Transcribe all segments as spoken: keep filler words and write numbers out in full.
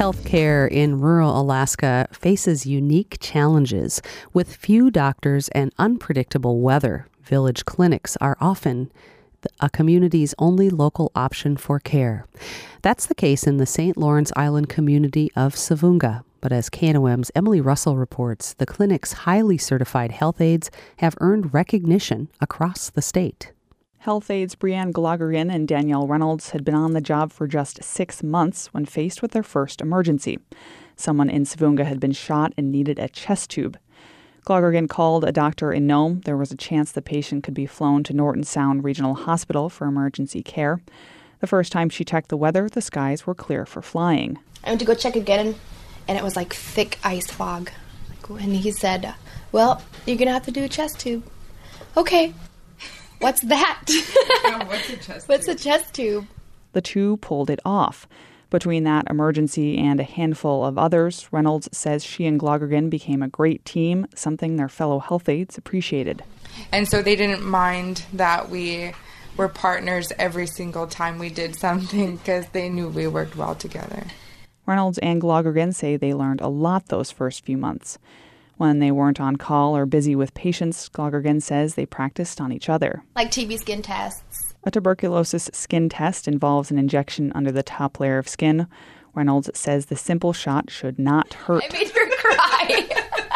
Healthcare in rural Alaska faces unique challenges. With few doctors and unpredictable weather, village clinics are often a community's only local option for care. That's the case in the Saint Lawrence Island community of Savunga. But as K N O M's Emily Russell reports, the clinic's highly certified health aides have earned recognition across the state. Health aides Brianne Glogerian and Danielle Reynolds had been on the job for just six months when faced with their first emergency. Someone in Savunga had been shot and needed a chest tube. Glogerian called a doctor in Nome. There was a chance the patient could be flown to Norton Sound Regional Hospital for emergency care. The first time she checked the weather, the skies were clear for flying. I went to go check again, and it was like thick ice fog. And he said, well, you're going to have to do a chest tube. Okay. What's that? Oh, what's a chest tube? What's a chest tube? The two pulled it off. Between that emergency and a handful of others, Reynolds says she and Glogerian became a great team, something their fellow health aides appreciated. And so they didn't mind that we were partners every single time we did something because they knew we worked well together. Reynolds and Glogerian say they learned a lot those first few months. When they weren't on call or busy with patients, Glogerian says they practiced on each other. Like T B skin tests. A tuberculosis skin test involves an injection under the top layer of skin. Reynolds says the simple shot should not hurt. I made her cry.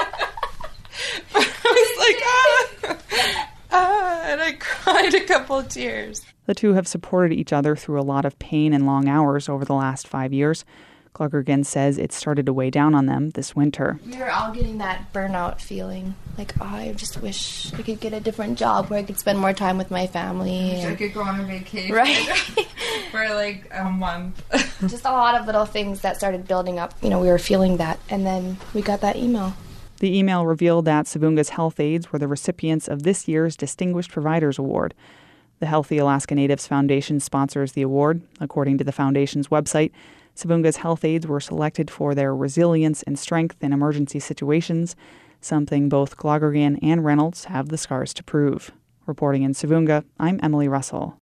I was like, ah, ah, and I cried a couple of tears. The two have supported each other through a lot of pain and long hours over the last five years. Glogerian says it started to weigh down on them this winter. We were all getting that burnout feeling. Like, oh, I just wish I could get a different job where I could spend more time with my family. I And, could go on a vacation right? for like a month. Just a lot of little things that started building up. You know, we were feeling that. And then we got that email. The email revealed that Savunga's health aides were the recipients of this year's Distinguished Providers Award. The Healthy Alaska Natives Foundation sponsors the award. According to the foundation's website, Savunga's health aides were selected for their resilience and strength in emergency situations, something both Glogerian and Reynolds have the scars to prove. Reporting in Savunga, I'm Emily Russell.